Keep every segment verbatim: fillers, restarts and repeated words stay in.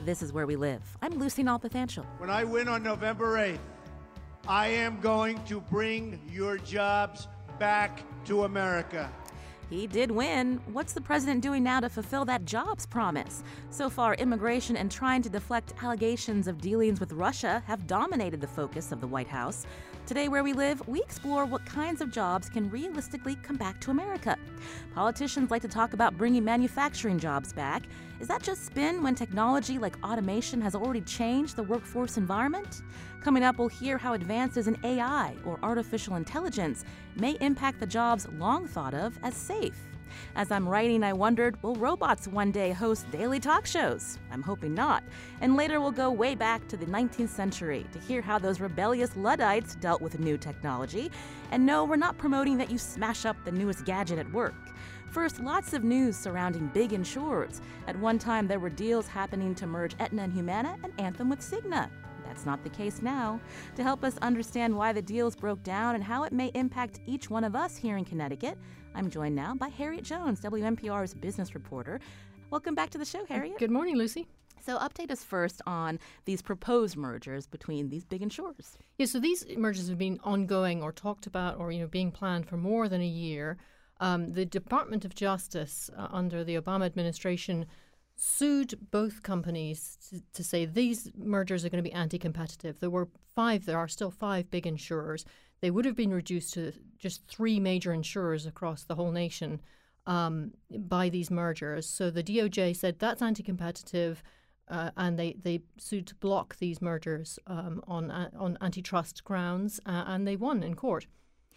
This is Where We Live. I'm Lucy Nalpathanchel. When I win on November eighth, I am going to bring your jobs back to America. He did win. What's the president doing now to fulfill that jobs promise? So far, immigration and trying to deflect allegations of dealings with Russia have dominated the focus of the White House. Today, Where We Live, we explore what kinds of jobs can realistically come back to America. Politicians like to talk about bringing manufacturing jobs back. Is that just spin when technology like automation has already changed the workforce environment? Coming up, we'll hear how advances in A I or artificial intelligence may impact the jobs long thought of as safe. As I'm writing, I wondered, will robots one day host daily talk shows? I'm hoping not. And later we'll go way back to the nineteenth century to hear how those rebellious Luddites dealt with new technology. And no, we're not promoting that you smash up the newest gadget at work. First, lots of news surrounding big insurers. At one time, there were deals happening to merge Aetna and Humana and Anthem with Cigna. That's not the case now. To help us understand why the deals broke down and how it may impact each one of us here in Connecticut, I'm joined now by Harriet Jones, W N P R's business reporter. Welcome back to the show, Harriet. Good morning, Lucy. So update us first on these proposed mergers between these big insurers. Yeah, so these mergers have been ongoing or talked about or, you know, being planned for more than a year. Um, the Department of Justice uh, under the Obama administration sued both companies to, to say these mergers are going to be anti-competitive. There were five, there are still five big insurers. They would have been reduced to just three major insurers across the whole nation um, by these mergers. So the D O J said that's anti-competitive, uh, and they, they sued to block these mergers um, on uh, on antitrust grounds, uh, and they won in court.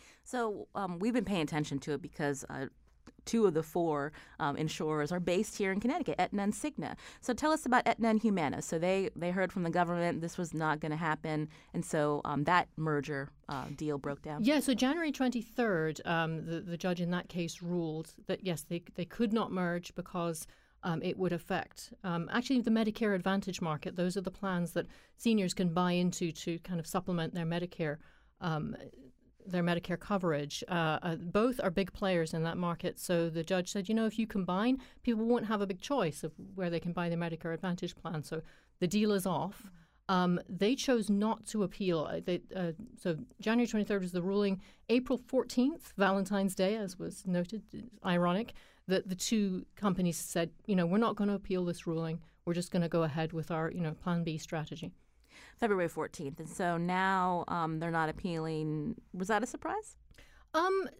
So um, we've been paying attention to it because uh, two of the four um, insurers are based here in Connecticut, Aetna and Cigna. So tell us about Aetna and Humana. So they, they heard from the government this was not going to happen, and so um, that merger uh, deal broke down. Yeah, so January twenty-third, um, the, the judge in that case ruled that, yes, they, they could not merge because um, it would affect um, actually the Medicare Advantage market. Those are the plans that seniors can buy into to kind of supplement their Medicare um their Medicare coverage. Uh, uh, both are big players in that market. So the judge said, you know, if you combine, people won't have a big choice of where they can buy their Medicare Advantage plan. So the deal is off. Um, they chose not to appeal. They, uh, so January twenty-third was the ruling. April fourteenth, Valentine's Day, as was noted, ironic, that the two companies said, you know, we're not going to appeal this ruling. We're just going to go ahead with our, you know, Plan B strategy. February fourteenth. And so now um, they're not appealing. Was that a surprise? Um,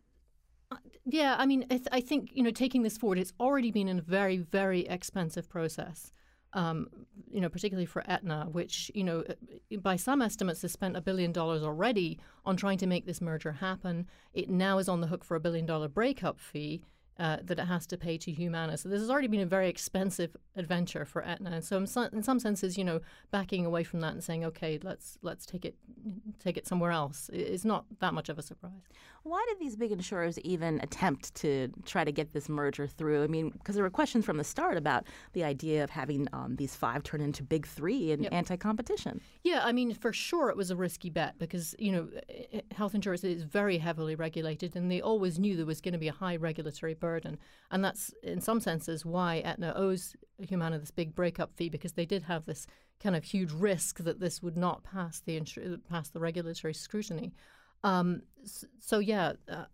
yeah, I mean, I, th- I think, you know, taking this forward, it's already been a very, very expensive process, um, you know, particularly for Aetna, which, you know, by some estimates has spent a billion dollars already on trying to make this merger happen. It now is on the hook for a billion dollar breakup fee. Uh, that it has to pay to Humana. So this has already been a very expensive adventure for Aetna. And so in some, in some senses, you know, backing away from that and saying, okay, let's let's take it take it somewhere else is not that much of a surprise. Why did these big insurers even attempt to try to get this merger through? I mean, because there were questions from the start about the idea of having um, these five turn into big three and yep. anti-competition. Yeah, I mean, for sure it was a risky bet because, you know, health insurance is very heavily regulated and they always knew there was going to be a high regulatory burden. And that's, in some senses, why Aetna owes Humana this big breakup fee, because they did have this kind of huge risk that this would not pass the insur- pass the regulatory scrutiny. Um, so, so, yeah, uh,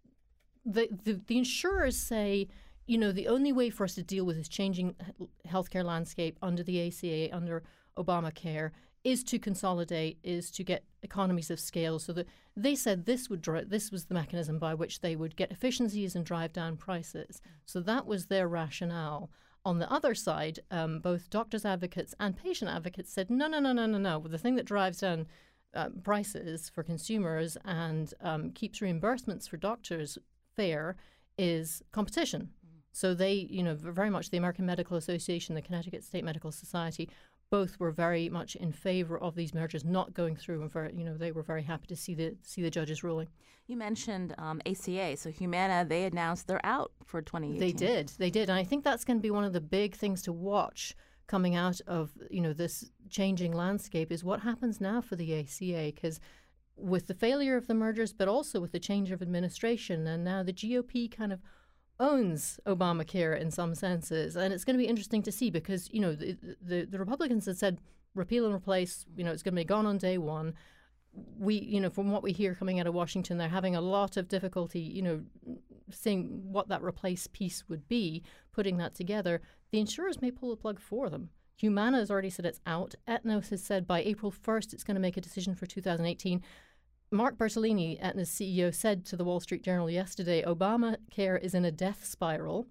the, the the insurers say, you know, the only way for us to deal with this changing healthcare landscape under the A C A, under Obamacare, is to consolidate, is to get economies of scale. So that they said this would dri- this was the mechanism by which they would get efficiencies and drive down prices. So that was their rationale. On the other side, um, both doctors' advocates and patient advocates said, no, no, no, no, no, no. The thing that drives down uh, prices for consumers and um, keeps reimbursements for doctors fair is competition. So they, you know, very much the American Medical Association, the Connecticut State Medical Society, both were very much in favor of these mergers not going through, and very, you know, they were very happy to see the see the judge's ruling. You mentioned um, A C A, so Humana, they announced they're out for twenty eighteen. They did, they did, and I think that's going to be one of the big things to watch coming out of, you know, this changing landscape is what happens now for the A C A, because with the failure of the mergers, but also with the change of administration, and now the G O P kind of owns Obamacare in some senses. And it's going to be interesting to see because, you know, the, the, the Republicans had said repeal and replace, you know, it's going to be gone on day one. We, you know, from what we hear coming out of Washington, they're having a lot of difficulty, you know, seeing what that replace piece would be, putting that together. The insurers may pull the plug for them. Humana has already said it's out. Aetna has said by April first it's going to make a decision for two thousand eighteen. Mark Bertolini, Aetna's C E O, said to the Wall Street Journal yesterday, Obamacare is in a death spiral.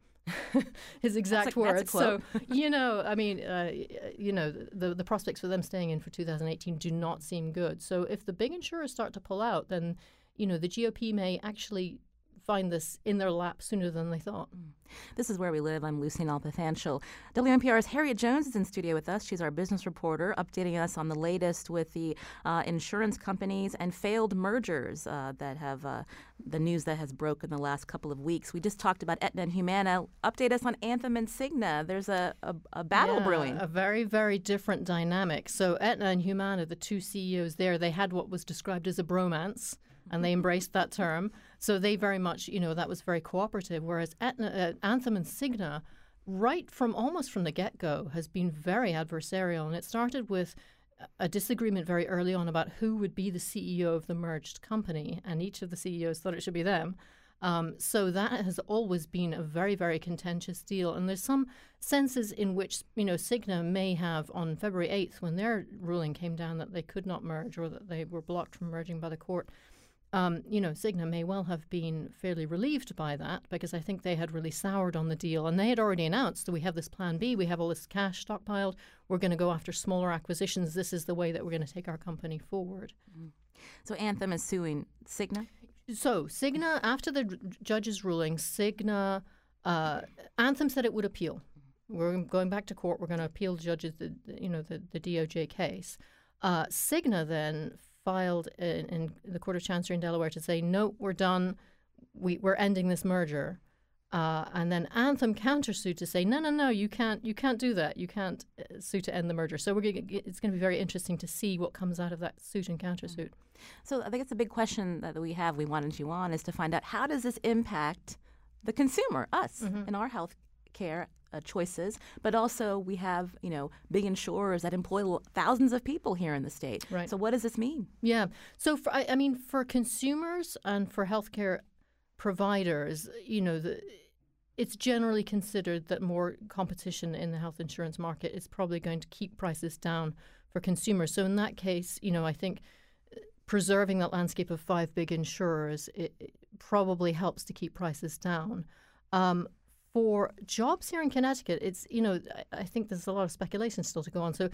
His exact that's a, words. That's a quote. So, you know, I mean, uh, you know, the the prospects for them staying in for two thousand eighteen do not seem good. So if the big insurers start to pull out, then, you know, the G O P may actually find this in their lap sooner than they thought. This is Where We Live. I'm Lucine Alpathanchel. W N P R's Harriet Jones is in studio with us. She's our business reporter, updating us on the latest with the uh, insurance companies and failed mergers uh, that have uh, the news that has broken the last couple of weeks. We just talked about Aetna and Humana. Update us on Anthem and Cigna. There's a, a, a battle yeah, brewing. A very, very different dynamic. So Aetna and Humana, the two C E Os there, they had what was described as a bromance. And they embraced that term. So they very much, you know, that was very cooperative. Whereas Aetna, uh, Anthem and Cigna, right from almost from the get-go, has been very adversarial. And it started with a disagreement very early on about who would be the C E O of the merged company. And each of the C E Os thought it should be them. Um, so that has always been a very, very contentious deal. And there's some senses in which, you know, Cigna may have on February eighth, when their ruling came down that they could not merge or that they were blocked from merging by the court, Um, you know, Cigna may well have been fairly relieved by that because I think they had really soured on the deal. And they had already announced that we have this plan B, we have all this cash stockpiled, we're going to go after smaller acquisitions. This is the way that we're going to take our company forward. Mm. So Anthem is suing Cigna? So Cigna, after the judge's ruling, Cigna, uh, Anthem said it would appeal. We're going back to court. We're going to appeal the judges, the, you know, the, the D O J case. Uh, Cigna then filed in, in the Court of Chancery in Delaware to say, no, we're done. We, we're ending this merger. Uh, and then Anthem countersued to say, no, no, no, you can't, you can't do that. You can't uh, sue to end the merger. So we're gonna, it's going to be very interesting to see what comes out of that suit and countersuit. So I think it's a big question that we have. We wanted you on is to find out, how does this impact the consumer, us, mm-hmm. in our health care Uh, choices, but also we have, you know, big insurers that employ thousands of people here in the state. Right. So what does this mean? Yeah. So for, I, I mean, for consumers and for healthcare providers, you know, the, it's generally considered that more competition in the health insurance market is probably going to keep prices down for consumers. So in that case, you know, I think preserving that landscape of five big insurers, it, it probably helps to keep prices down. Um, For jobs here in Connecticut, it's, you know, I think there's a lot of speculation still to go on. So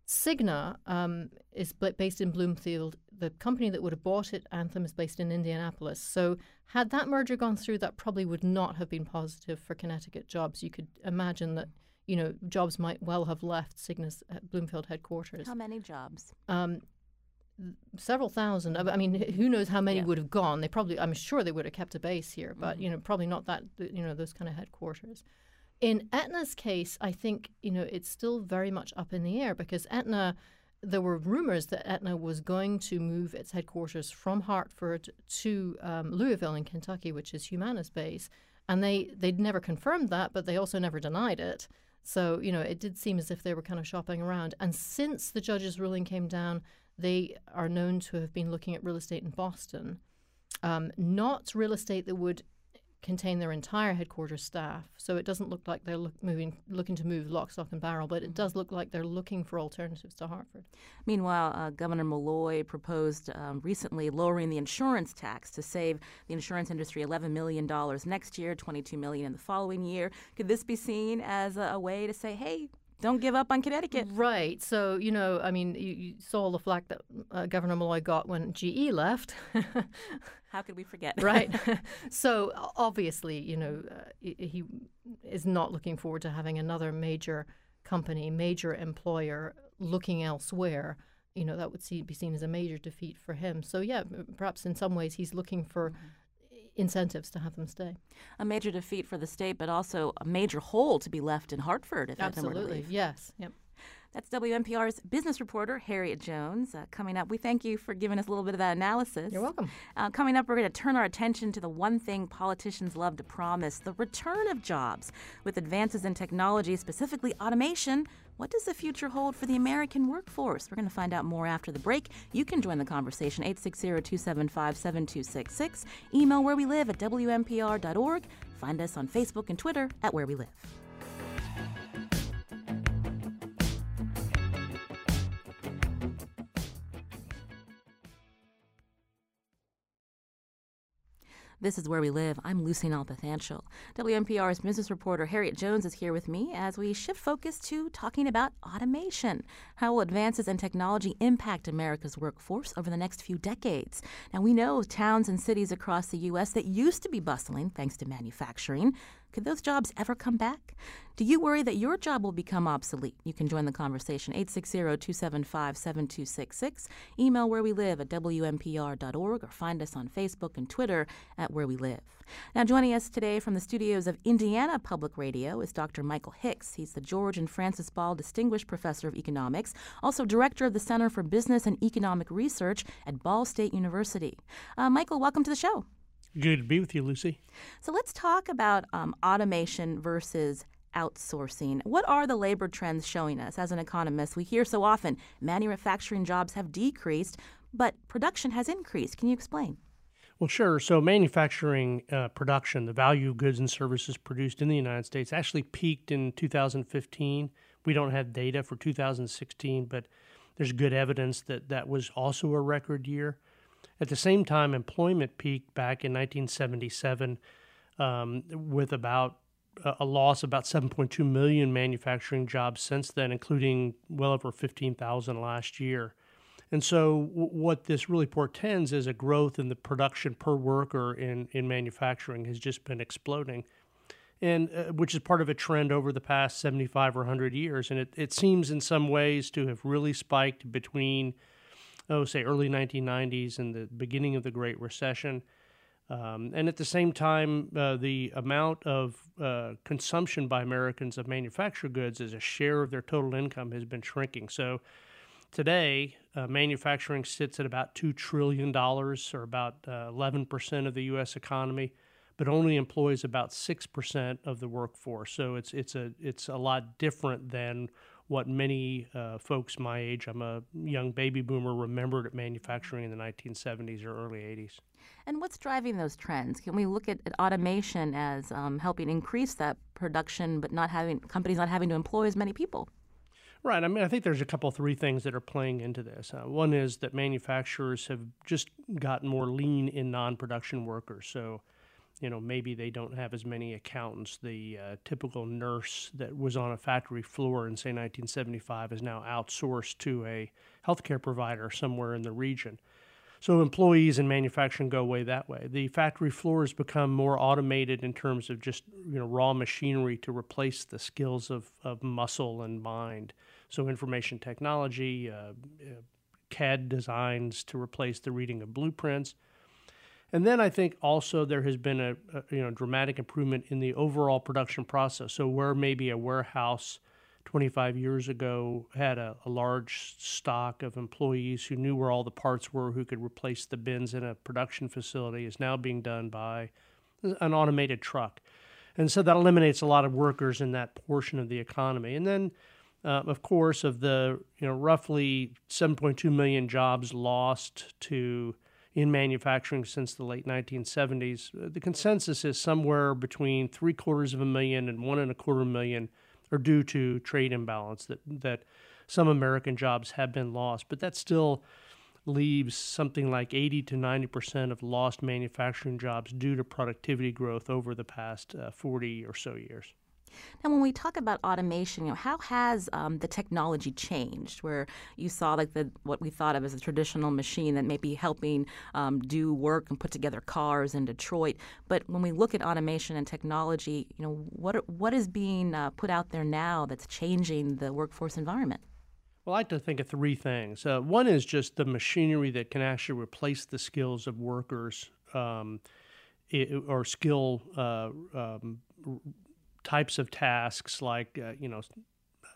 Cigna um, is based in Bloomfield. The company that would have bought it, Anthem, is based in Indianapolis. So had that merger gone through, that probably would not have been positive for Connecticut jobs. You could imagine that, you know, jobs might well have left Cigna's Bloomfield headquarters. How many jobs? Um, several thousand. I mean, who knows how many yeah. would have gone? They probably, I'm sure they would have kept a base here, but, mm-hmm. you know, probably not that, you know, those kind of headquarters. In Aetna's case, I think, you know, it's still very much up in the air because Aetna, there were rumors that Aetna was going to move its headquarters from Hartford to um, Louisville in Kentucky, which is Humana's base. And they, they'd never confirmed that, but they also never denied it. So, you know, it did seem as if they were kind of shopping around. And since the judge's ruling came down, they are known to have been looking at real estate in Boston, um, not real estate that would contain their entire headquarters staff. So it doesn't look like they're look, moving, looking to move lock, stock, and barrel, but it does look like they're looking for alternatives to Hartford. Meanwhile, uh, Governor Malloy proposed um, recently lowering the insurance tax to save the insurance industry eleven million dollars next year, twenty-two million dollars in the following year. Could this be seen as a, a way to say, hey, don't give up on Connecticut? Right. So, you know, I mean, you, you saw the flack that uh, Governor Malloy got when G E left. How could we forget? Right. So, obviously, you know, uh, he is not looking forward to having another major company, major employer looking elsewhere. You know, that would see, be seen as a major defeat for him. So, yeah, perhaps in some ways he's looking for mm-hmm. incentives to have them stay. A major defeat for the state, but also a major hole to be left in Hartford if Absolutely, Aetna were to leave. Yes. Yep. That's W N P R's business reporter, Harriet Jones. Uh, coming up, we thank you for giving us a little bit of that analysis. You're welcome. Uh, coming up, we're going to turn our attention to the one thing politicians love to promise, the return of jobs. With advances in technology, specifically automation, what does the future hold for the American workforce? We're going to find out more after the break. You can join the conversation, eight six zero, two seven five, seven two six six. Email where we live at W N P R dot org. Find us on Facebook and Twitter at Where We Live. This is Where We Live. I'm Lucy Nalpathanchel. W N P R's business reporter Harriet Jones is here with me as we shift focus to talking about automation. How will advances in technology impact America's workforce over the next few decades? Now, we know towns and cities across the U S that used to be bustling thanks to manufacturing. Could those jobs ever come back? Do you worry that your job will become obsolete? You can join the conversation, eight six zero, two seven five, seven two six six. Email where we live at W N P R dot org or find us on Facebook and Twitter at Where We Live. Now, joining us today from the studios of Indiana Public Radio is Doctor Michael Hicks. He's the George and Francis Ball Distinguished Professor of Economics, also Director of the Center for Business and Economic Research at Ball State University. Uh, Michael, welcome to the show. Good to be with you, Lucy. So let's talk about um, automation versus outsourcing. What are the labor trends showing us? As an economist, we hear so often manufacturing jobs have decreased, but production has increased. Can you explain? Well, sure. So manufacturing uh, production, the value of goods and services produced in the United States, actually peaked in two thousand fifteen. We don't have data for two thousand sixteen, but there's good evidence that that was also a record year. At the same time, employment peaked back in nineteen seventy-seven um, with about uh, a loss of about seven point two million manufacturing jobs since then, including well over fifteen thousand last year. And so w- what this really portends is a growth in the production per worker in, in manufacturing has just been exploding, and uh, which is part of a trend over the past seventy-five or one hundred years. And it, it seems in some ways to have really spiked between oh, say, early nineteen nineties and the beginning of the Great Recession. Um, and at the same time, uh, the amount of uh, consumption by Americans of manufactured goods as a share of their total income has been shrinking. So today, uh, manufacturing sits at about two trillion dollars, or about uh, eleven percent of the U S economy, but only employs about six percent of the workforce. So it's it's a it's a lot different than what many uh, folks my age, I'm a young baby boomer, remembered at manufacturing in the nineteen seventies or early eighties. And what's driving those trends? Can we look at, at automation as um, helping increase that production, but not having companies not having to employ as many people? Right. I mean, I think there's a couple, three things that are playing into this. Uh, one is that manufacturers have just gotten more lean in non-production workers. So, you know, maybe they don't have as many accountants. The uh, typical nurse that was on a factory floor in, say, nineteen seventy-five is now outsourced to a healthcare provider somewhere in the region. So employees in manufacturing go away that way. The factory floor has become more automated in terms of just, you know, raw machinery to replace the skills of, of muscle and mind. So information technology, uh, C A D designs to replace the reading of blueprints. And then I think also there has been a, a you know dramatic improvement in the overall production process. So where maybe a warehouse twenty-five years ago had a, a large stock of employees who knew where all the parts were, who could replace the bins in a production facility, is now being done by an automated truck. And so that eliminates a lot of workers in that portion of the economy. And then, uh, of course, of the you know roughly seven point two million jobs lost to in manufacturing since the late nineteen seventies, the consensus is somewhere between three quarters of a million and one and a quarter million are due to trade imbalance, that, that some American jobs have been lost. But that still leaves something like eighty to ninety percent of lost manufacturing jobs due to productivity growth over the past uh, forty or so years. Now, when we talk about automation, you know, how has um, the technology changed? Where you saw like the what we thought of as a traditional machine that may be helping um, do work and put together cars in Detroit. But when we look at automation and technology, you know, what are, what is being uh, put out there now that's changing the workforce environment? Well, I like to think of three things. Uh, one is just the machinery that can actually replace the skills of workers um, it, or skill uh, um, types of tasks like, uh, you know,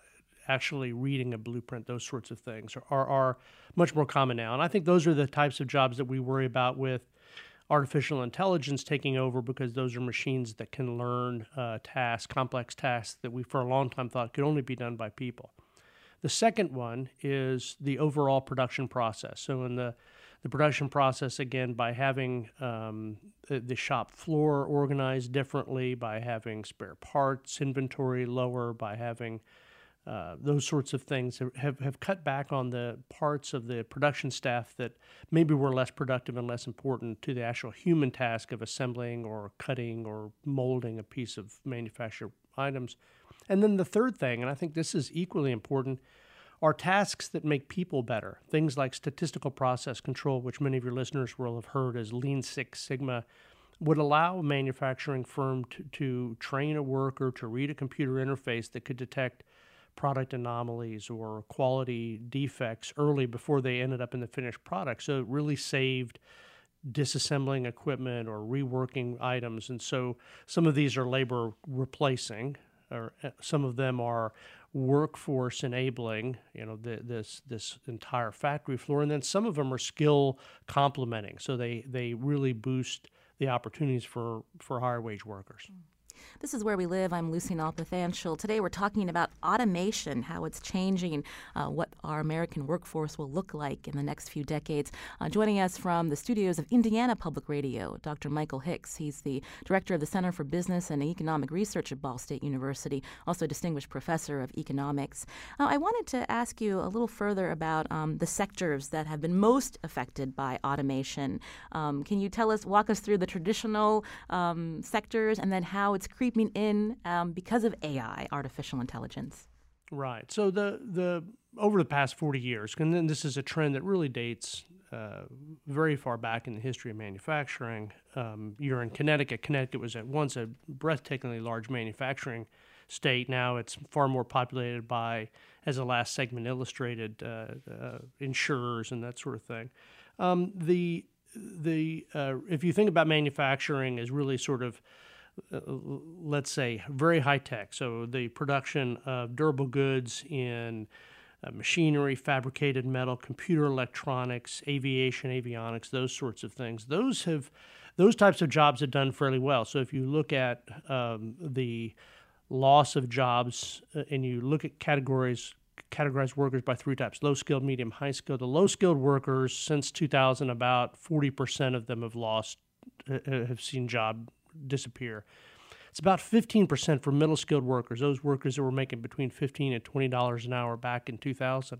actually reading a blueprint, those sorts of things are, are, are much more common now. And I think those are the types of jobs that we worry about with artificial intelligence taking over, because those are machines that can learn uh, tasks, complex tasks that we for a long time thought could only be done by people. The second one is the overall production process. So in the, the production process, again, by having um, the, the shop floor organized differently, by having spare parts inventory lower, by having Uh, those sorts of things have, have, have cut back on the parts of the production staff that maybe were less productive and less important to the actual human task of assembling or cutting or molding a piece of manufactured items. And then the third thing, and I think this is equally important, are tasks that make people better. Things like statistical process control, which many of your listeners will have heard as Lean Six Sigma, would allow a manufacturing firm to, to train a worker to read a computer interface that could detect product anomalies or quality defects early before they ended up in the finished product. So it really saved disassembling equipment or reworking items. And so some of these are labor replacing, or some of them are workforce enabling, you know, the, this this entire factory floor. And then some of them are skill complementing. So they, they really boost the opportunities for, for higher wage workers. This is Where We Live. I'm Lucy Nalpathanchil. Today we're talking about automation, how it's changing uh, what our American workforce will look like in the next few decades. Uh, joining us from the studios of Indiana Public Radio, Doctor Michael Hicks. He's the director of the Center for Business and Economic Research at Ball State University, also a distinguished professor of economics. Uh, I wanted to ask you a little further about um, the sectors that have been most affected by automation. Um, can you tell us, walk us through the traditional um, sectors and then how it's creeping in um, because of A I, artificial intelligence? Right. So the the over the past forty years, and then this is a trend that really dates uh, very far back in the history of manufacturing. Um, you're in Connecticut. Connecticut was at once a breathtakingly large manufacturing state. Now it's far more populated by, as the last segment illustrated, uh, uh, insurers and that sort of thing. Um, the the uh, if you think about manufacturing as really sort of Uh, let's say, very high-tech. So the production of durable goods in uh, machinery, fabricated metal, computer electronics, aviation, avionics, those sorts of things. Those have, those types of jobs have done fairly well. So if you look at um, the loss of jobs uh, and you look at categories, categorize workers by three types: low-skilled, medium, high-skilled. The low-skilled workers, since two thousand, about forty percent of them have lost, uh, have seen job disappear. It's about fifteen percent for middle skilled workers, those workers that were making between fifteen and twenty dollars an hour back in two thousand.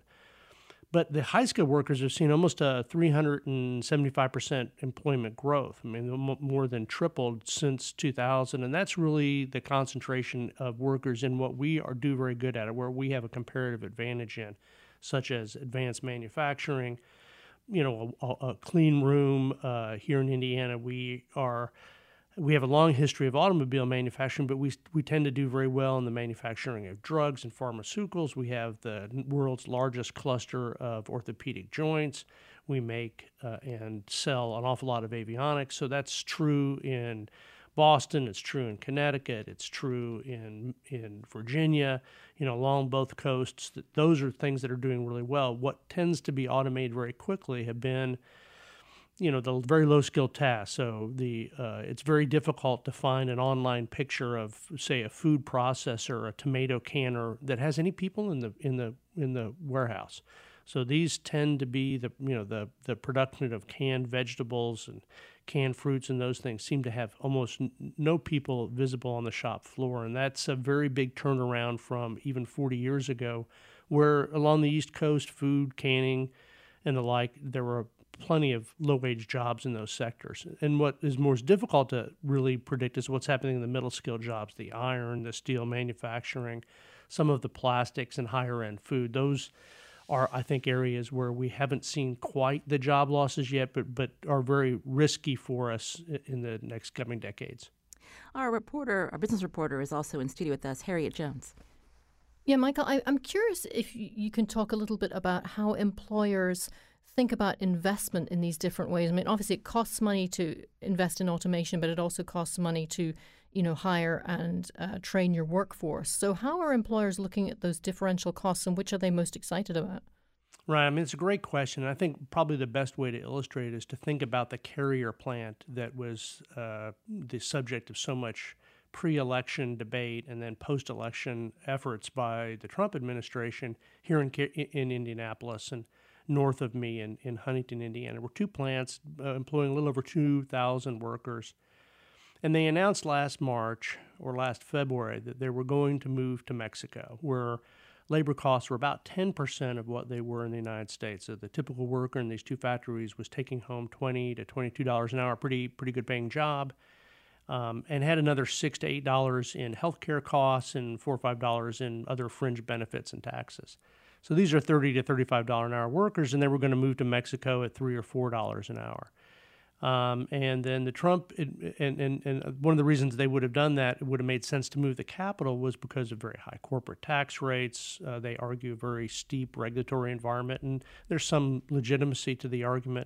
But the high skilled workers have seen almost a three hundred seventy-five percent employment growth. I mean, more than tripled since two thousand. And that's really the concentration of workers in what we are do very good at, it, where we have a comparative advantage in, such as advanced manufacturing, you know, a, a clean room. Uh, here in Indiana, we are We have a long history of automobile manufacturing, but we we tend to do very well in the manufacturing of drugs and pharmaceuticals. We have the world's largest cluster of orthopedic joints. We make uh, and sell an awful lot of avionics. So that's true in Boston. It's true in Connecticut. It's true in in Virginia. You know, along both coasts. Those are things that are doing really well. What tends to be automated very quickly have been, you know, the very low-skilled tasks. So the uh, it's very difficult to find an online picture of, say, a food processor or a tomato canner that has any people in the in the in the warehouse. So these tend to be the you know the the production of canned vegetables and canned fruits, and those things seem to have almost n- no people visible on the shop floor, and that's a very big turnaround from even forty years ago, where along the East Coast, food canning and the like, there were plenty of low-wage jobs in those sectors. And what is most difficult to really predict is what's happening in the middle-skilled jobs, the iron, the steel manufacturing, some of the plastics and higher-end food. Those are, I think, areas where we haven't seen quite the job losses yet, but, but are very risky for us in the next coming decades. Our reporter, our business reporter, is also in studio with us, Harriet Jones. Yeah, Michael, I, I'm curious if you, you can talk a little bit about how employers think about investment in these different ways. I mean, obviously it costs money to invest in automation, but it also costs money to you know, hire and uh, train your workforce. So how are employers looking at those differential costs, and which are they most excited about? Right. I mean, it's a great question. I think probably the best way to illustrate it is to think about the Carrier plant that was uh, the subject of so much pre-election debate and then post-election efforts by the Trump administration here in in Indianapolis and north of me in, in Huntington, Indiana. There were two plants uh, employing a little over two thousand workers. And they announced last March or last February that they were going to move to Mexico, where labor costs were about ten percent of what they were in the United States. So the typical worker in these two factories was taking home twenty to twenty-two dollars an hour, pretty pretty good paying job, um, and had another six to eight dollars in healthcare costs and four or five dollars in other fringe benefits and taxes. So these are thirty to thirty-five dollars an hour workers, and they were going to move to Mexico at three or four dollars an hour. Um, and then the Trump, and, and, and one of the reasons they would have done that, it would have made sense to move the capital, was because of very high corporate tax rates. Uh, they argue a very steep regulatory environment, and there's some legitimacy to the argument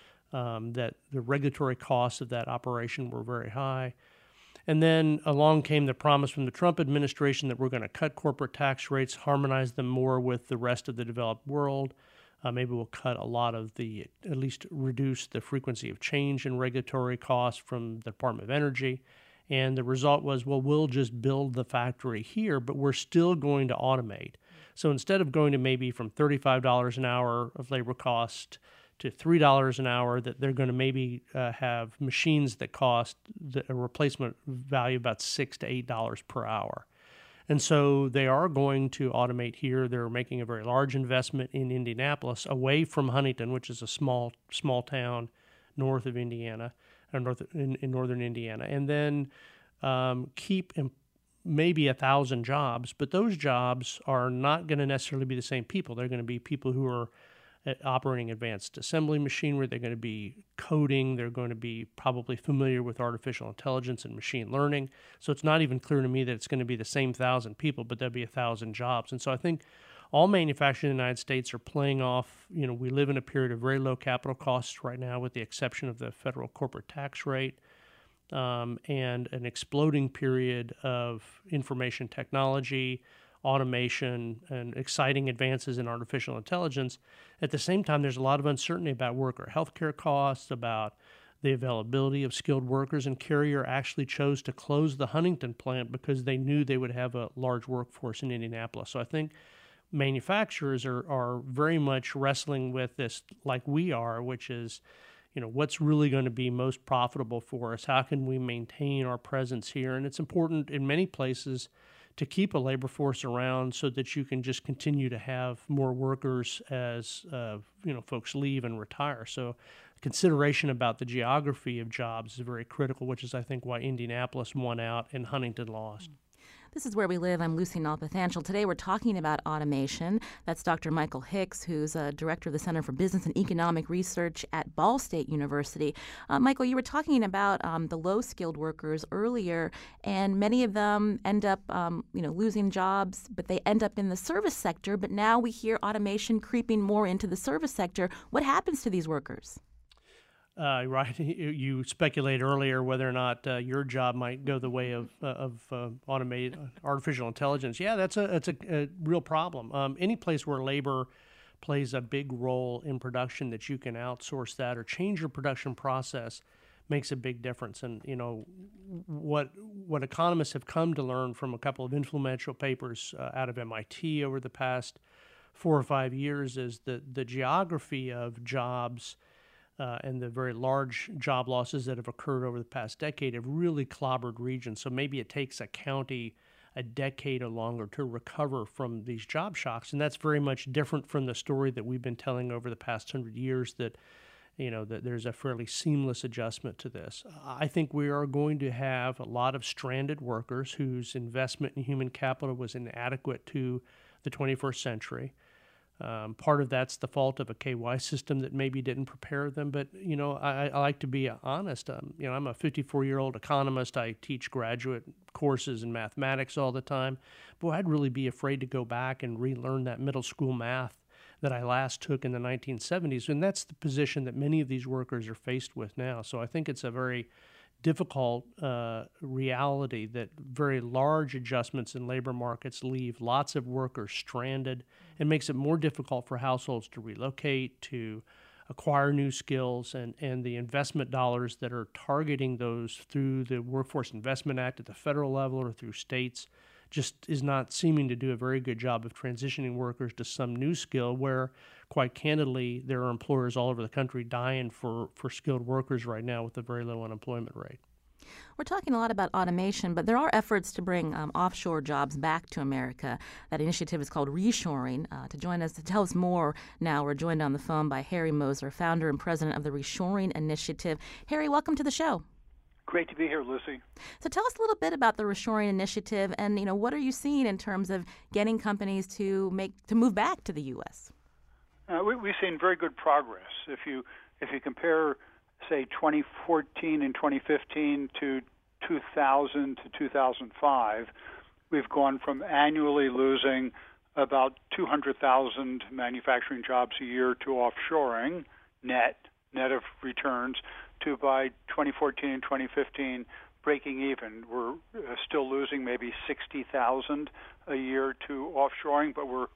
um, that the regulatory costs of that operation were very high. And then along came the promise from the Trump administration that we're going to cut corporate tax rates, harmonize them more with the rest of the developed world. Uh, maybe we'll cut a lot of the, at least reduce the frequency of change in regulatory costs from the Department of Energy. And the result was, well, we'll just build the factory here, but we're still going to automate. So instead of going to maybe from thirty-five dollars an hour of labor cost to three dollars an hour, that they're going to maybe uh, have machines that cost the, a replacement value about six to eight dollars per hour. And so they are going to automate here. They're making a very large investment in Indianapolis, away from Huntington, which is a small small town north of Indiana, or north in, in northern Indiana, and then um, keep imp- maybe a thousand jobs. But those jobs are not going to necessarily be the same people. They're going to be people who are operating advanced assembly machinery. They're going to be coding. They're going to be probably familiar with artificial intelligence and machine learning. So it's not even clear to me that it's going to be the same thousand people, but there'll be a thousand jobs. And so I think all manufacturers in the United States are playing off, you know, we live in a period of very low capital costs right now, with the exception of the federal corporate tax rate, um, and an exploding period of information technology, automation, and exciting advances in artificial intelligence. At the same time, there's a lot of uncertainty about worker healthcare costs, about the availability of skilled workers, and Carrier actually chose to close the Huntington plant because they knew they would have a large workforce in Indianapolis. So I think manufacturers are, are very much wrestling with this like we are, which is, you know, what's really going to be most profitable for us? How can we maintain our presence here? And it's important in many places to keep a labor force around so that you can just continue to have more workers as uh, you know, folks leave and retire. So consideration about the geography of jobs is very critical, which is, I think, why Indianapolis won out and Huntington lost. This is Where We Live. I'm Lucy Nalpathanchel. Today we're talking about automation. That's Doctor Michael Hicks, who's a director of the Center for Business and Economic Research at Ball State University. Uh, Michael, you were talking about um, the low-skilled workers earlier, and many of them end up, um, you know, losing jobs, but they end up in the service sector. But now we hear automation creeping more into the service sector. What happens to these workers? Uh, right. You speculated earlier whether or not uh, your job might go the way of uh, of uh, automated artificial intelligence. Yeah, that's a that's a, a real problem. Um, any place where labor plays a big role in production, that you can outsource that or change your production process, makes a big difference. And you know what what economists have come to learn from a couple of influential papers uh, out of M I T over the past four or five years is that the geography of jobs Uh, and the very large job losses that have occurred over the past decade have really clobbered regions. So maybe it takes a county a decade or longer to recover from these job shocks. And that's very much different from the story that we've been telling over the past hundred years that, you know, that there's a fairly seamless adjustment to this. I think we are going to have a lot of stranded workers whose investment in human capital was inadequate to the twenty-first century. Um, part of that's the fault of a K Y system that maybe didn't prepare them. But, you know, I, I like to be honest. Um, you know, I'm a fifty-four-year-old economist. I teach graduate courses in mathematics all the time. Boy, I'd really be afraid to go back and relearn that middle school math that I last took in the nineteen seventies. And that's the position that many of these workers are faced with now. So I think it's a very difficult uh, reality that very large adjustments in labor markets leave lots of workers stranded. It makes it more difficult for households to relocate, to acquire new skills, and, and the investment dollars that are targeting those through the Workforce Investment Act at the federal level or through states just is not seeming to do a very good job of transitioning workers to some new skill where, quite candidly, there are employers all over the country dying for, for skilled workers right now with a very low unemployment rate. We're talking a lot about automation, but there are efforts to bring um, offshore jobs back to America. That initiative is called Reshoring. Uh, to join us, to tell us more now, we're joined on the phone by Harry Moser, founder and president of the Reshoring Initiative. Harry, welcome to the show. Great to be here, Lucy. So tell us a little bit about the Reshoring Initiative, and you know, what are you seeing in terms of getting companies to make to move back to the U S? Uh, we, we've seen very good progress. If you if you compare, say, twenty fourteen and twenty fifteen to two thousand to two thousand five, we've gone from annually losing about two hundred thousand manufacturing jobs a year to offshoring, net net of returns, to by twenty fourteen and twenty fifteen breaking even. We're uh, still losing maybe sixty thousand a year to offshoring, but we're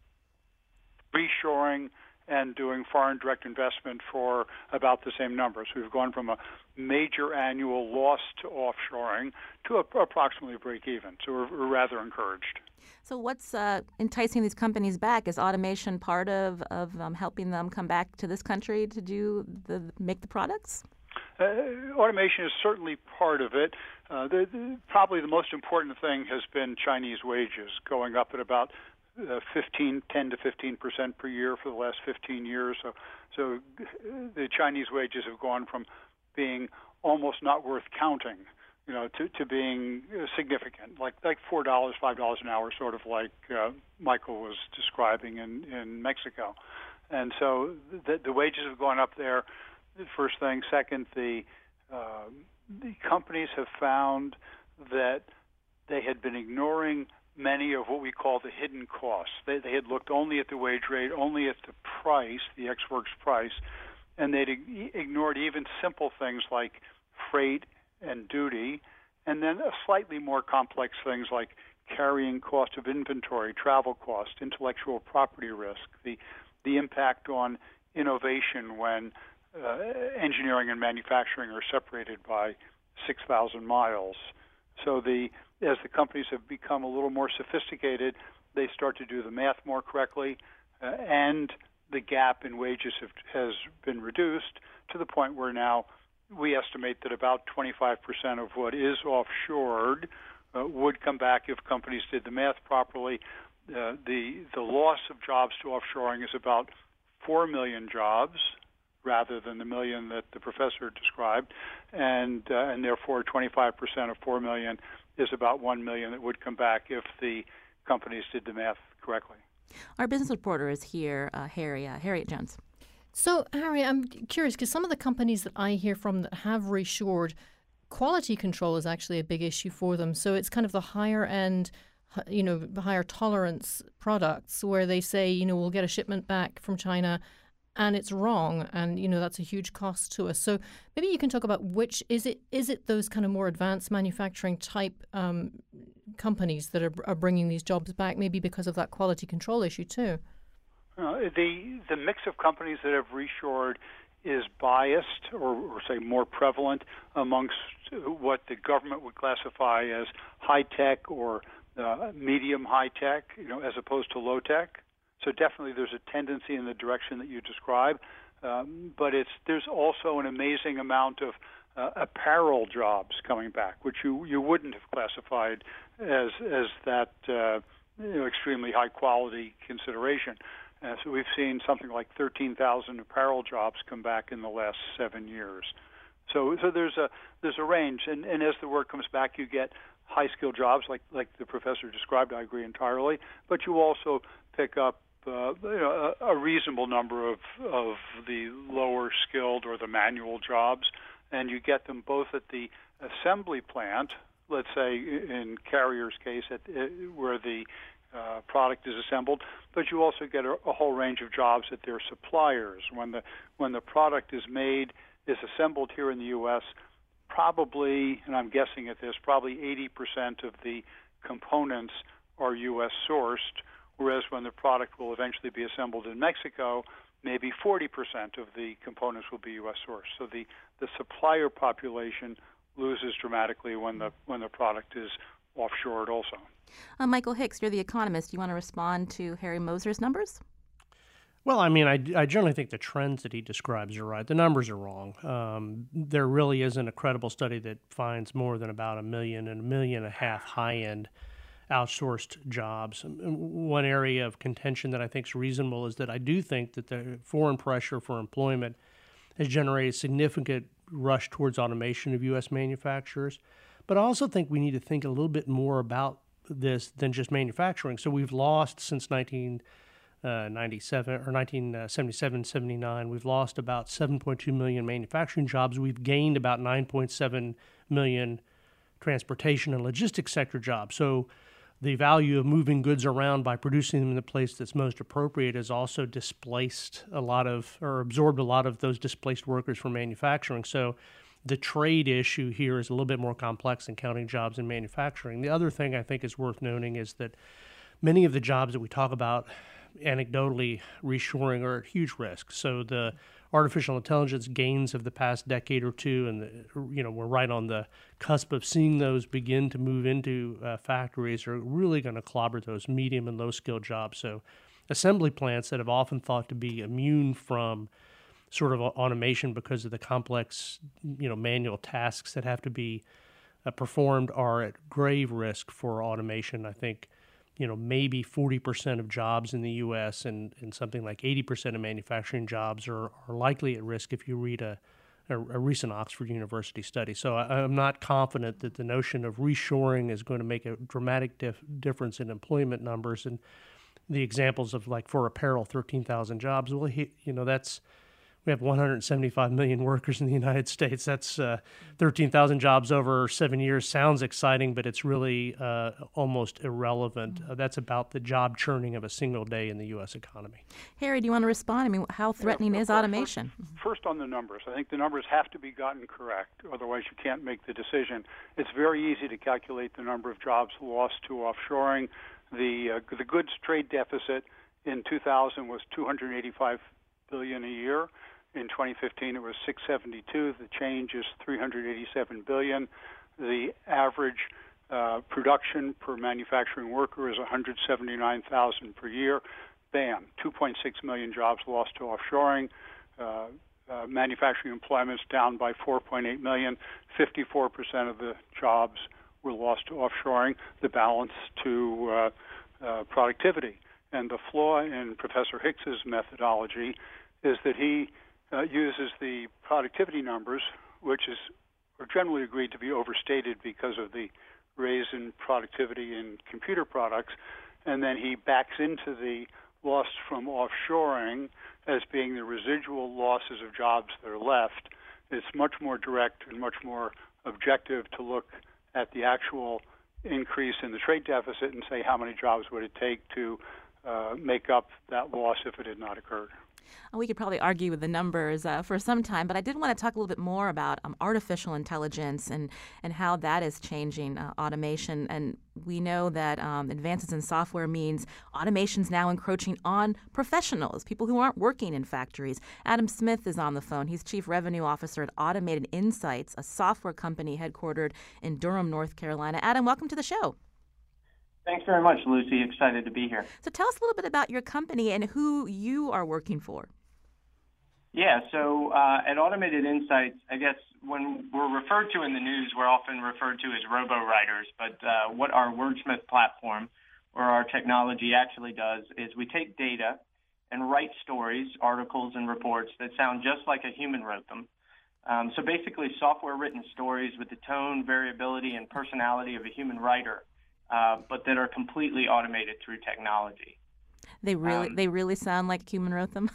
reshoring and doing foreign direct investment for about the same numbers. We've gone from a major annual loss to offshoring to a, approximately break even. So we're, we're rather encouraged. So what's uh, enticing these companies back? Is automation part of, of um, helping them come back to this country to do the make the products? Uh, automation is certainly part of it. Uh, the, the, probably the most important thing has been Chinese wages going up at about uh, fifteen, ten to fifteen percent per year for the last fifteen years. So, so the Chinese wages have gone from being almost not worth counting, you know, to, to being significant, like like four dollars, five dollars an hour, sort of like uh, Michael was describing in, in Mexico. And so the, the wages have gone up there. First thing. Second, the uh, the companies have found that they had been ignoring many of what we call the hidden costs. They, they had looked only at the wage rate, only at the price, the ex-works price, and they'd ig- ignored even simple things like freight and duty, and then a slightly more complex things like carrying cost of inventory, travel cost, intellectual property risk, the the impact on innovation when uh, engineering and manufacturing are separated by six thousand miles. So the as the companies have become a little more sophisticated, they start to do the math more correctly, uh, and the gap in wages have, has been reduced to the point where now we estimate that about twenty-five percent of what is offshored uh, would come back if companies did the math properly. Uh, the the loss of jobs to offshoring is about four million jobs rather than the million that the professor described, and uh, and therefore twenty-five percent of four million is about one million that would come back if the companies did the math correctly. Our business reporter is here, uh, Harry, uh, Harriet Jones. So, Harry, I'm curious because some of the companies that I hear from that have reshored, quality control is actually a big issue for them. So it's kind of the higher end, you know, higher tolerance products where they say, you know, we'll get a shipment back from China and it's wrong, and you know that's a huge cost to us. So maybe you can talk about which is it? Is it those kind of more advanced manufacturing type um, companies that are, are bringing these jobs back? Maybe because of that quality control issue too. Uh, the the mix of companies that have reshored is biased, or, or say more prevalent amongst what the government would classify as high tech or uh, medium high tech, you know, as opposed to low tech. So definitely there's a tendency in the direction that you describe, um, but it's there's also an amazing amount of uh, apparel jobs coming back, which you, you wouldn't have classified as as that uh, you know, extremely high quality consideration. Uh, so we've seen something like thirteen thousand apparel jobs come back in the last seven years. So so there's a there's a range, and, and as the work comes back, you get high skilled jobs like like the professor described. I agree entirely, but you also pick up Uh, you know, a, a reasonable number of, of the lower skilled or the manual jobs, and you get them both at the assembly plant, let's say in Carrier's case, at, uh, where the uh, product is assembled, but you also get a, a whole range of jobs at their suppliers. When the when the product is made, is assembled here in the U S, probably, and I'm guessing at this, probably eighty percent of the components are U S sourced, whereas when the product will eventually be assembled in Mexico, maybe forty percent of the components will be U S sourced. So the, the supplier population loses dramatically when the when the product is offshored also. Uh, Michael Hicks, you're the economist. Do you want to respond to Harry Moser's numbers? Well, I mean, I, I generally think the trends that he describes are right. The numbers are wrong. Um, there really isn't a credible study that finds more than about a million and a million and a half high-end outsourced jobs. One area of contention that I think is reasonable is that I do think that the foreign pressure for employment has generated a significant rush towards automation of U S manufacturers. But I also think we need to think a little bit more about this than just manufacturing. So we've lost since nineteen ninety-seven or nineteen seventy-seven seventy-nine, we've lost about seven point two million manufacturing jobs. We've gained about nine point seven million transportation and logistics sector jobs. So the value of moving goods around by producing them in the place that's most appropriate has also displaced a lot of, or absorbed a lot of those displaced workers from manufacturing. So the trade issue here is a little bit more complex than counting jobs in manufacturing. The other thing I think is worth noting is that many of the jobs that we talk about anecdotally reshoring are at huge risk. So the artificial intelligence gains of the past decade or two, and the, you know, we're right on the cusp of seeing those begin to move into uh, factories, are really going to clobber those medium and low skilled jobs. So assembly plants that have often thought to be immune from sort of automation because of the complex, you know, manual tasks that have to be uh, performed are at grave risk for automation. I think, you know, maybe forty percent of jobs in the U S and, and something like eighty percent of manufacturing jobs are, are likely at risk if you read a, a, a recent Oxford University study. So I, I'm not confident that the notion of reshoring is going to make a dramatic dif- difference in employment numbers. And the examples of, like, for apparel, thirteen thousand jobs, well, he, you know, that's, we have one hundred seventy-five million workers in the United States. That's uh, thirteen thousand jobs over seven years. Sounds exciting, but it's really uh, almost irrelevant. Uh, that's about the job churning of a single day in the U S economy. Harry, do you want to respond? I mean, how threatening yeah, is automation? First, first on the numbers. I think the numbers have to be gotten correct. Otherwise, you can't make the decision. It's very easy to calculate the number of jobs lost to offshoring. The, uh, the goods trade deficit in two thousand was two hundred eighty-five billion dollars a year. In twenty fifteen, it was six hundred seventy-two. The change is three hundred eighty-seven billion dollars. The average uh, production per manufacturing worker is one hundred seventy-nine thousand per year. Bam, two point six million jobs lost to offshoring. Uh, uh, manufacturing employment's down by four point eight million. fifty-four percent of the jobs were lost to offshoring. The balance to uh, uh, productivity. And the flaw in Professor Hicks's methodology is that he Uh, uses the productivity numbers, which is are generally agreed to be overstated because of the raise in productivity in computer products, and then he backs into the loss from offshoring as being the residual losses of jobs that are left. It's much more direct and much more objective to look at the actual increase in the trade deficit and say how many jobs would it take to uh, make up that loss if it had not occurred. We could probably argue with the numbers uh, for some time, but I did want to talk a little bit more about um, artificial intelligence and, and how that is changing uh, automation. And we know that um, advances in software means automation's now encroaching on professionals, people who aren't working in factories. Adam Smith is on the phone. He's Chief Revenue Officer at Automated Insights, a software company headquartered in Durham, North Carolina. Adam, welcome to the show. Thanks very much, Lucy. Excited to be here. So tell us a little bit about your company and who you are working for. Yeah, so uh, at Automated Insights, I guess when we're referred to in the news, we're often referred to as robo-writers. But uh, what our Wordsmith platform or our technology actually does is we take data and write stories, articles, and reports that sound just like a human wrote them. Um, so basically software-written stories with the tone, variability, and personality of a human writer. Uh, but that are completely automated through technology. They really, um, they really sound like human wrote them.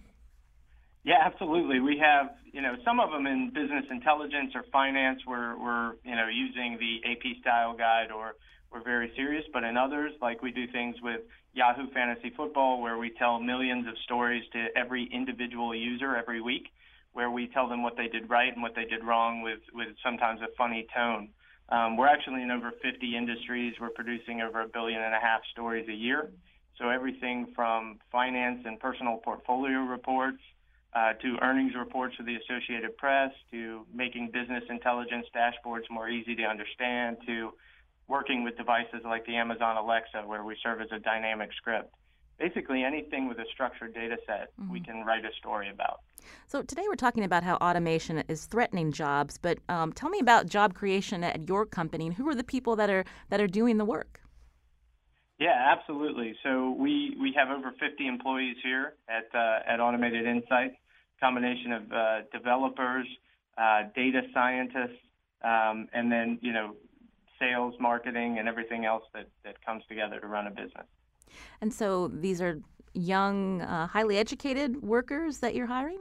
Yeah, absolutely. We have, you know, some of them in business intelligence or finance. We're, we're, you know, using the A P style guide, or we're very serious. But in others, like we do things with Yahoo Fantasy Football, where we tell millions of stories to every individual user every week. where we tell them what they did right and what they did wrong with, with sometimes a funny tone. Um, we're actually in over fifty industries. We're producing over a billion and a half stories a year. So everything from finance and personal portfolio reports uh, to earnings reports for the Associated Press, to making business intelligence dashboards more easy to understand, to working with devices like the Amazon Alexa, where we serve as a dynamic script. Basically, anything with a structured data set, mm-hmm. we can write a story about. So today we're talking about how automation is threatening jobs, but um, tell me about job creation at your company, and who are the people that are that are doing the work? Yeah, absolutely. So we, we have over fifty employees here at uh, at Automated Insight, combination of uh, developers, uh, data scientists, um, and then you know sales, marketing, and everything else that, that comes together to run a business. And so these are young, uh, highly educated workers that you're hiring?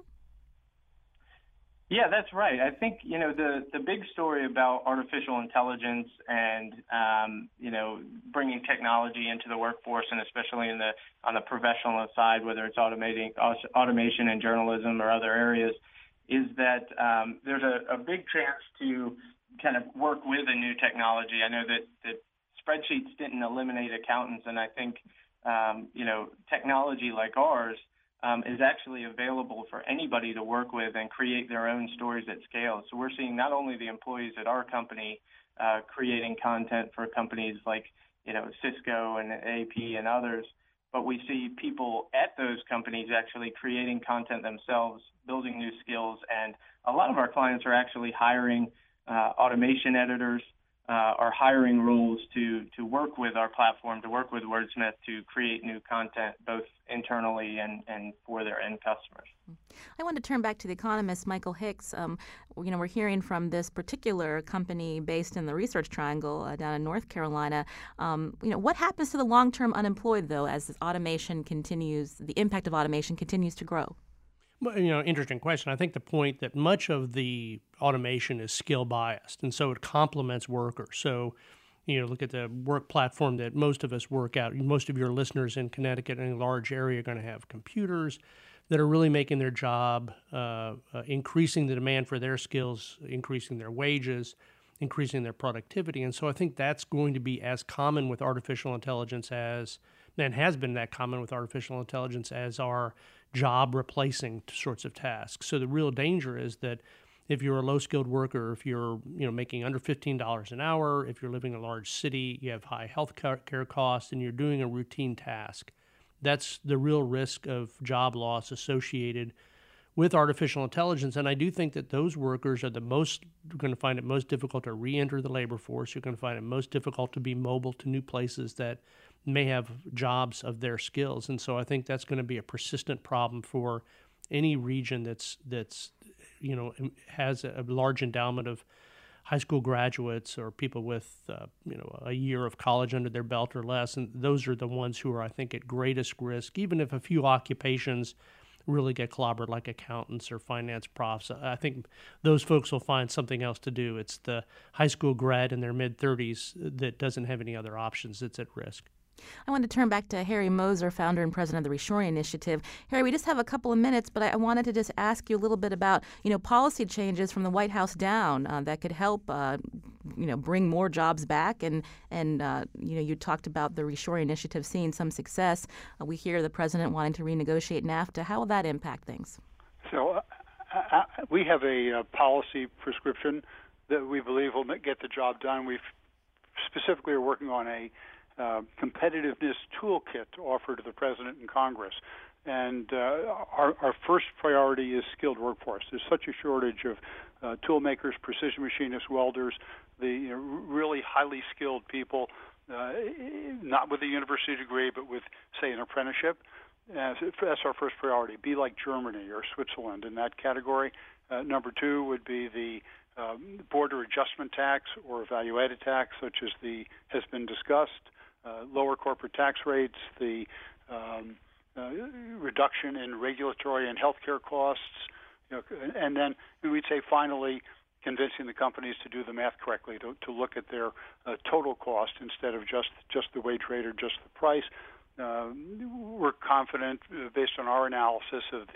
Yeah, that's right. I think, you know, the, the big story about artificial intelligence and, um, you know, bringing technology into the workforce, and especially in the on the professional side, whether it's automating automation in journalism or other areas, is that um, there's a, a big chance to kind of work with a new technology. I know that, that spreadsheets didn't eliminate accountants, and I think, um, you know, technology like ours um, is actually available for anybody to work with and create their own stories at scale. So we're seeing not only the employees at our company uh, creating content for companies like, you know, Cisco and A P and others, but we see people at those companies actually creating content themselves, building new skills, and a lot of our clients are actually hiring uh, automation editors, Uh, are hiring roles to, to work with our platform, to work with Wordsmith to create new content, both internally and, and for their end customers. I want to turn back to the economist, Michael Hicks. Um, you know, we're hearing from this particular company based in the Research Triangle uh, down in North Carolina. Um, you know, what happens to the long-term unemployed, though, as automation continues, the impact of automation continues to grow? Well, you know, interesting question. I think the point that much of the automation is skill biased, and so it complements workers. So, you know, look at the work platform that most of us work out. Most of your listeners in Connecticut in a large area are going to have computers that are really making their job, uh, uh, increasing the demand for their skills, increasing their wages, increasing their productivity. And so I think that's going to be as common with artificial intelligence as, and has been that common with artificial intelligence as our job replacing sorts of tasks. So the real danger is that if you're a low-skilled worker, if you're you know making under fifteen dollars an hour, if you're living in a large city, you have high health care costs, and you're doing a routine task, that's the real risk of job loss associated with artificial intelligence. And I do think that those workers are the most going to find it most difficult to re-enter the labor force. You're going to find it most difficult to be mobile to new places that may have jobs of their skills. And so I think that's going to be a persistent problem for any region that's that's you know has a large endowment of high school graduates or people with uh, you know a year of college under their belt or less. And those are the ones who are, I think, at greatest risk, even if a few occupations really get clobbered, like accountants or finance profs. I think those folks will find something else to do. It's the high school grad in their mid-thirties that doesn't have any other options that's at risk. I want to turn back to Harry Moser, founder and president of the Reshoring Initiative. Harry, we just have a couple of minutes, but I wanted to just ask you a little bit about, you know, policy changes from the White House down uh, that could help, uh, you know, bring more jobs back. And, and uh, you know, you talked about the Reshoring Initiative seeing some success. Uh, we hear the president wanting to renegotiate NAFTA. How will that impact things? So uh, uh, we have a uh, policy prescription that we believe will get the job done. We specifically are working on a Uh, competitiveness toolkit to offer to the president and Congress. And uh, our, our first priority is skilled workforce. There's such a shortage of uh, tool makers, precision machinists, welders, the you know, really highly skilled people, uh, not with a university degree, but with, say, an apprenticeship. As, that's our first priority. Be like Germany or Switzerland in that category. Uh, number two would be the um, border adjustment tax or value-added tax, such as the has been discussed. Uh, lower corporate tax rates, the um, uh, reduction in regulatory and healthcare costs, you know, and then we'd say finally convincing the companies to do the math correctly, to, to look at their uh, total cost instead of just, just the wage rate or just the price. Uh, we're confident, uh, based on our analysis of the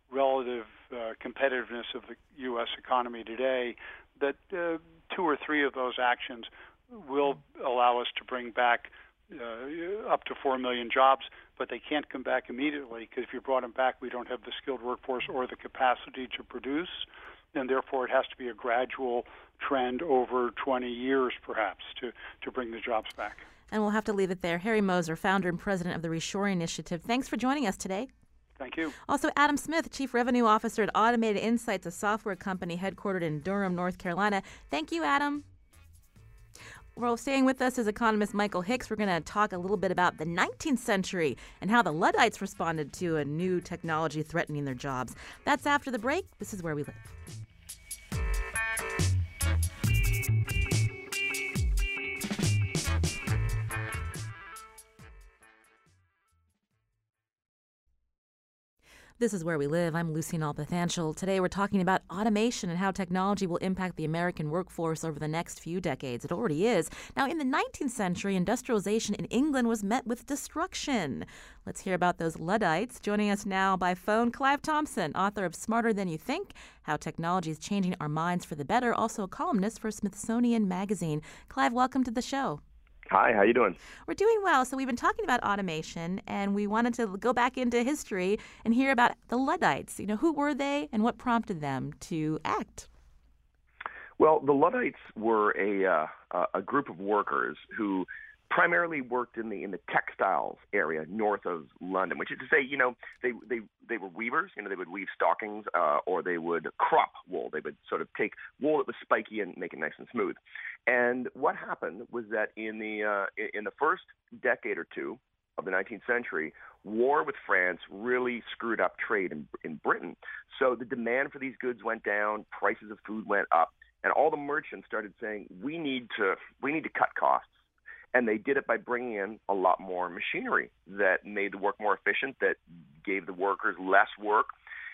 relative uh, competitiveness of the U S economy today, that uh, two or three of those actions will allow us to bring back uh, up to four million jobs, but they can't come back immediately because if you brought them back, we don't have the skilled workforce or the capacity to produce, and therefore it has to be a gradual trend over twenty years, perhaps, to, to bring the jobs back. And we'll have to leave it there. Harry Moser, founder and president of the Reshoring Initiative, thanks for joining us today. Thank you. Also, Adam Smith, Chief Revenue Officer at Automated Insights, a software company headquartered in Durham, North Carolina. Thank you, Adam. Well, staying with us is economist Michael Hicks. We're going to talk a little bit about the nineteenth century and how the Luddites responded to a new technology threatening their jobs. That's after the break. This is Where We Live. This is Where We Live. I'm Lucy Nalpathanchel. Today we're talking about automation and how technology will impact the American workforce over the next few decades. It already is. Now, in the nineteenth century, industrialization in England was met with destruction. Let's hear about those Luddites. Joining us now by phone, Clive Thompson, author of Smarter Than You Think, How Technology is Changing Our Minds for the Better, also a columnist for Smithsonian Magazine. Clive, welcome to the show. Hi, how you doing? We're doing well. So we've been talking about automation, and we wanted to go back into history and hear about the Luddites. You know, who were they and what prompted them to act? Well, the Luddites were a uh, a group of workers who primarily worked in the in the textiles area north of London, which is to say, you know, they they they were weavers. You know, they would weave stockings, uh, or they would crop wool. They would sort of take wool that was spiky and make it nice and smooth. And what happened was that in the uh, in the first decade or two of the nineteenth century, war with France really screwed up trade in, in Britain. So the demand for these goods went down, prices of food went up, and all the merchants started saying, we need to we need to cut costs. And they did it by bringing in a lot more machinery that made the work more efficient, that gave the workers less work.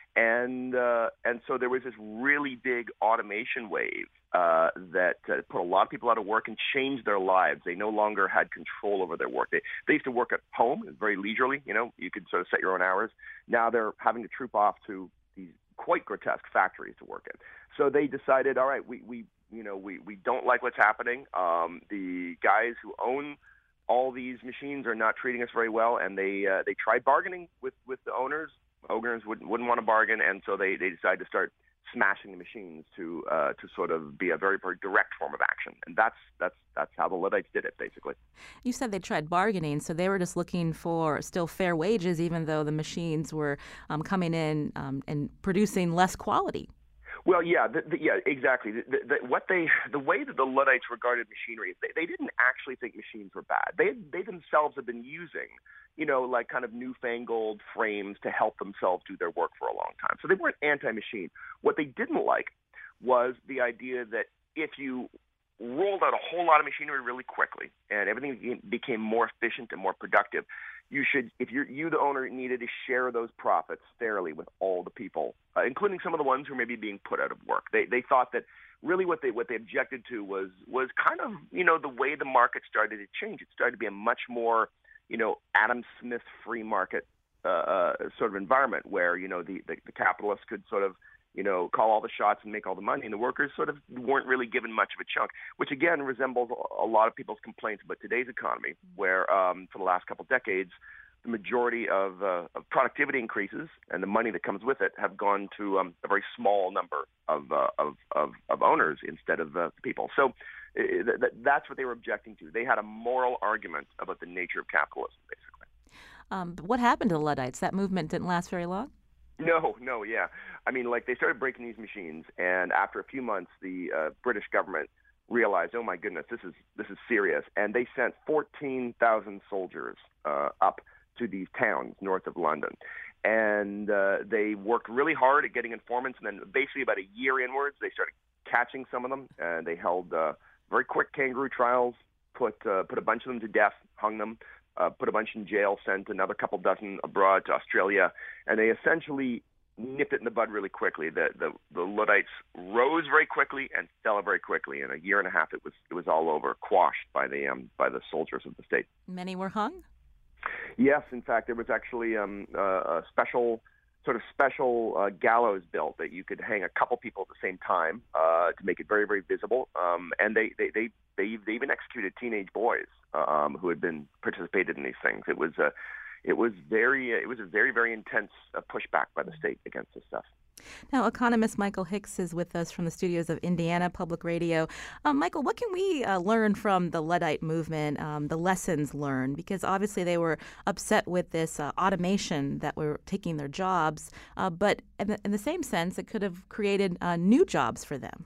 And uh, and so there was this really big automation wave uh, that uh, put a lot of people out of work and changed their lives. They no longer had control over their work. They, they used to work at home, very leisurely. You know, you could sort of set your own hours. Now they're having to troop off to these quite grotesque factories to work in. So they decided, all right, we, we you know, we, we don't like what's happening. Um, the guys who own all these machines are not treating us very well, and they uh, they tried bargaining with, with the owners. Owners wouldn't, wouldn't want to bargain, and so they, they decided to start smashing the machines to uh, to sort of be a very, very direct form of action. And that's that's that's how the Luddites did it, basically. You said they tried bargaining, so they were just looking for still fair wages, even though the machines were um, coming in um, and producing less quality. Well, yeah, the, the, yeah, exactly. The, the, what they, the way that the Luddites regarded machinery, they, they didn't actually think machines were bad. They, they themselves have been using, you know, like kind of newfangled frames to help themselves do their work for a long time. So they weren't anti-machine. What they didn't like was the idea that if you rolled out a whole lot of machinery really quickly and everything became more efficient and more productive, you should, if you're, you, the owner, needed to share those profits fairly with all the people, uh, including some of the ones who may be being put out of work. They they thought that really what they what they objected to was was kind of, you know, the way the market started to change. It started to be a much more, you know, Adam Smith free market uh, uh, sort of environment where, you know, the, the, the capitalists could sort of, you know, call all the shots and make all the money, and the workers sort of weren't really given much of a chunk, which again resembles a lot of people's complaints about today's economy, where um, for the last couple of decades, the majority of, uh, of productivity increases and the money that comes with it have gone to um, a very small number of uh, of, of, of owners instead of uh, people. So uh, th- that's what they were objecting to. They had a moral argument about the nature of capitalism, basically. Um, but what happened to the Luddites? That movement didn't last very long? No, no, yeah. I mean, like, they started breaking these machines, and after a few months, the uh, British government realized, oh my goodness, this is this is serious, and they sent fourteen thousand soldiers uh, up to these towns north of London, and uh, they worked really hard at getting informants, and then basically about a year inwards, they started catching some of them, and they held uh, very quick kangaroo trials, put uh, put a bunch of them to death, hung them. Uh, put a bunch in jail, sent another couple dozen abroad to Australia, and they essentially nipped it in the bud really quickly. The, the the Luddites rose very quickly and fell very quickly. In a year and a half, it was it was all over, quashed by the um, by the soldiers of the state. Many were hung? Yes, in fact, there was actually um, uh, a special sort of special uh, gallows built that you could hang a couple people at the same time uh, to make it very, very visible. Um, and they, they, they, they, they even executed teenage boys um, who had been participated in these things. It was a, it was very, it was a very, very intense uh, pushback by the state against this stuff. Now, economist Michael Hicks is with us from the studios of Indiana Public Radio. Um, Michael, what can we uh, learn from the Luddite movement, um, the lessons learned? Because obviously they were upset with this uh, automation that were taking their jobs, uh, but in the, in the same sense, it could have created uh, new jobs for them.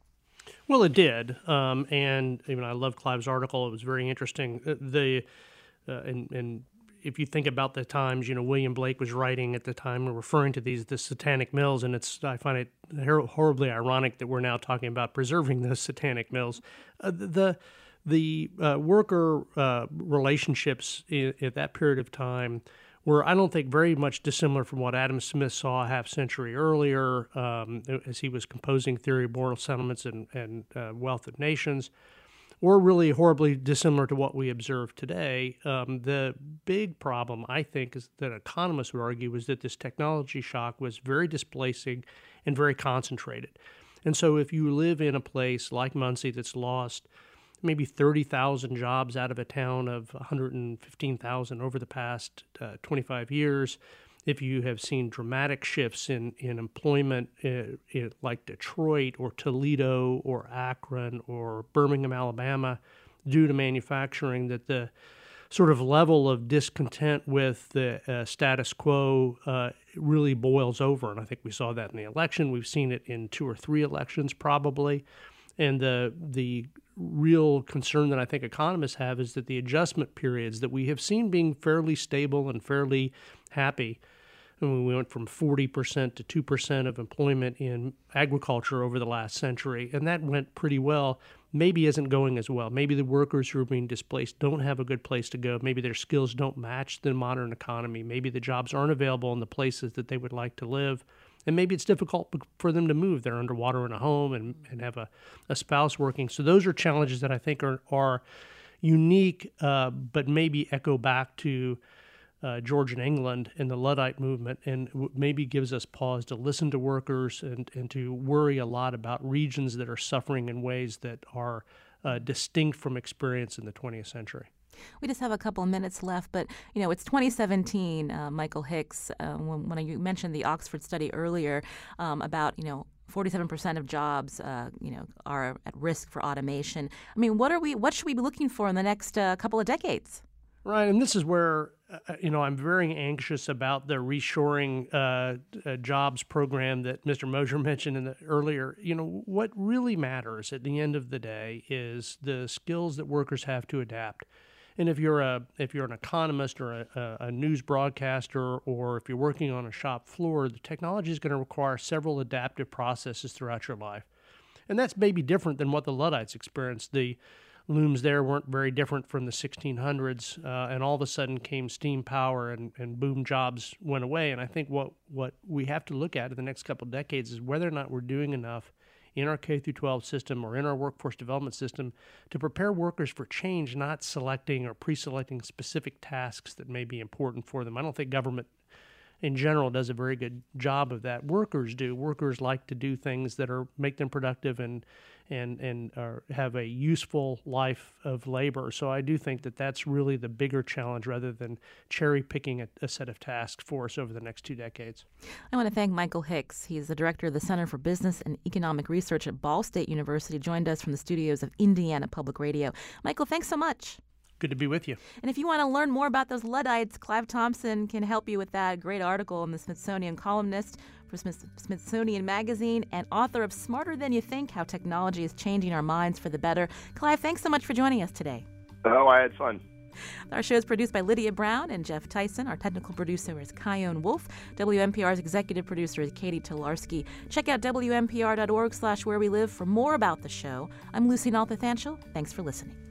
Well, it did, um, and you know, I love Clive's article. It was very interesting. Uh, the uh, and, and if you think about the times, you know, William Blake was writing at the time referring to these the satanic mills, and it's I find it horribly ironic that we're now talking about preserving those satanic mills. Uh, the the uh, worker uh, relationships in, at that period of time were, I don't think, very much dissimilar from what Adam Smith saw a half century earlier um, as he was composing Theory of Moral Settlements and, and uh, Wealth of Nations. Or really horribly dissimilar to what we observe today. Um, the big problem, I think, is that economists would argue is that this technology shock was very displacing and very concentrated. And so if you live in a place like Muncie that's lost maybe thirty thousand jobs out of a town of one hundred fifteen thousand over the past uh, twenty-five years, if you have seen dramatic shifts in, in employment uh, in, like Detroit or Toledo or Akron or Birmingham, Alabama, due to manufacturing, that the sort of level of discontent with the uh, status quo uh, really boils over. And I think we saw that in the election. We've seen it in two or three elections probably. And the the real concern that I think economists have is that the adjustment periods that we have seen being fairly stable and fairly happy, and we went from forty percent to two percent of employment in agriculture over the last century, and that went pretty well, maybe isn't going as well. Maybe the workers who are being displaced don't have a good place to go. Maybe their skills don't match the modern economy. Maybe the jobs aren't available in the places that they would like to live. And maybe it's difficult for them to move. They're underwater in a home and, and have a, a spouse working. So those are challenges that I think are, are unique, uh, but maybe echo back to uh, Georgian England and the Luddite movement, and w- maybe gives us pause to listen to workers and, and to worry a lot about regions that are suffering in ways that are uh, distinct from experience in the twentieth century. We just have a couple of minutes left, but, you know, it's twenty seventeen, uh, Michael Hicks, uh, when, when you mentioned the Oxford study earlier um, about, you know, forty-seven percent of jobs, uh, you know, are at risk for automation. I mean, what are we, what should we be looking for in the next uh, couple of decades? Right, and this is where, uh, you know, I'm very anxious about the reshoring uh, uh, jobs program that Mister Mosher mentioned in the earlier. You know, what really matters at the end of the day is the skills that workers have to adapt. And if you're a if you're an economist or a, a news broadcaster, or if you're working on a shop floor, the technology is going to require several adaptive processes throughout your life. And that's maybe different than what the Luddites experienced. The looms there weren't very different from the sixteen hundreds, uh, and all of a sudden came steam power, and, and boom, jobs went away. And I think what, what we have to look at in the next couple of decades is whether or not we're doing enough in our K through twelve system or in our workforce development system to prepare workers for change, not selecting or pre-selecting specific tasks that may be important for them. I don't think government in general does a very good job of that. Workers do. Workers like to do things that are make them productive and and and uh, have a useful life of labor. So I do think that that's really the bigger challenge, rather than cherry picking a, a set of tasks for us over the next two decades. I want to thank Michael Hicks. He's the director of the Center for Business and Economic Research at Ball State University. Joined us from the studios of Indiana Public Radio. Michael, thanks so much. Good to be with you. And if you want to learn more about those Luddites, Clive Thompson can help you with that. Great article in the Smithsonian Columnist for Smith- Smithsonian Magazine, and author of Smarter Than You Think, How Technology is Changing Our Minds for the Better. Clive, thanks so much for joining us today. Oh, I had fun. Our show is produced by Lydia Brown and Jeff Tyson. Our technical producer is Kyone Wolf. W N P R's executive producer is Katie Tolarski. Check out W N P R dot org slash where we live for more about the show. I'm Lucy Nalpathanchel. Thanks for listening.